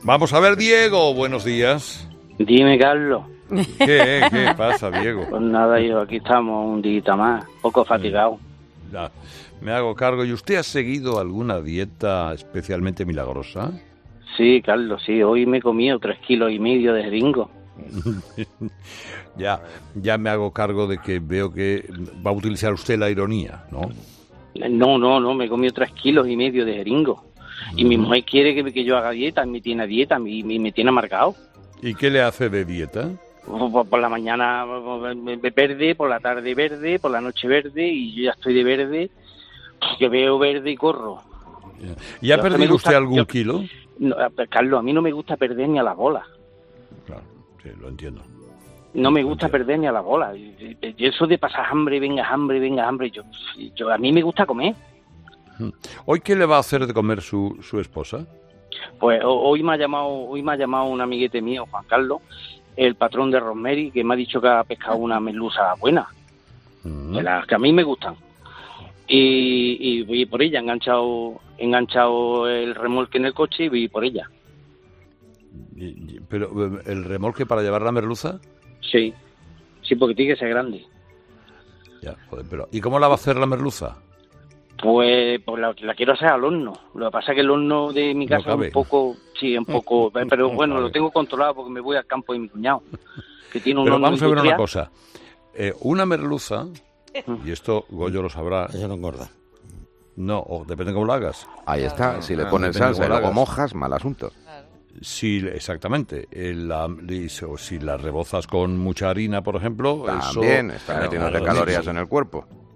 Vamos a ver, Diego, buenos días. Dime, Carlos. ¿Qué pasa, Diego? Pues nada, hijo, aquí estamos un día más, poco fatigado. Ya, me hago cargo. ¿Y usted ha seguido alguna dieta especialmente milagrosa? Sí, Carlos, sí, hoy me he comido 3,5 kilos de jeringo. Ya me hago cargo de que veo que va a utilizar usted la ironía, ¿no? No, me he comido 3,5 kilos de jeringo. Y mi mujer quiere que yo haga dieta, me tiene a dieta, me tiene amargado. ¿Y qué le hace de dieta? Por la mañana verde, por la tarde verde, por la noche verde, y yo ya estoy de verde, que veo verde y corro. ¿Y ha perdido usted algún kilo? No, Carlos, a mí no me gusta perder ni a las bolas. Claro, sí, lo entiendo. No me gusta perder ni a las bolas. Y eso de pasar hambre, venga hambre, yo a mí me gusta comer. ¿Hoy qué le va a hacer de comer su esposa? Pues hoy me ha llamado un amiguete mío, Juan Carlos, el patrón de Rosemary, que me ha dicho que ha pescado una merluza buena, de las que a mí me gustan. Y voy por ella, enganchado el remolque en el coche y voy por ella. ¿Pero el remolque para llevar la merluza? Sí, porque tiene que ser grande. Ya, joder, pero ¿y cómo la va a hacer la merluza? Pues la quiero hacer al horno. Lo que pasa es que el horno de mi casa es un poco, pero bueno, lo tengo controlado porque me voy al campo de mi cuñado, que tiene un pero horno vamos a ver industrial. una cosa. Una merluza, y esto Goyo lo sabrá. Eso no engorda. No, o depende de cómo lo hagas. Ahí está, si le pones depende salsa y cómo lo luego hagas. mojas, mal asunto. Sí, exactamente. Si la rebozas con mucha harina, por ejemplo, También eso está metiéndote calorías en el cuerpo.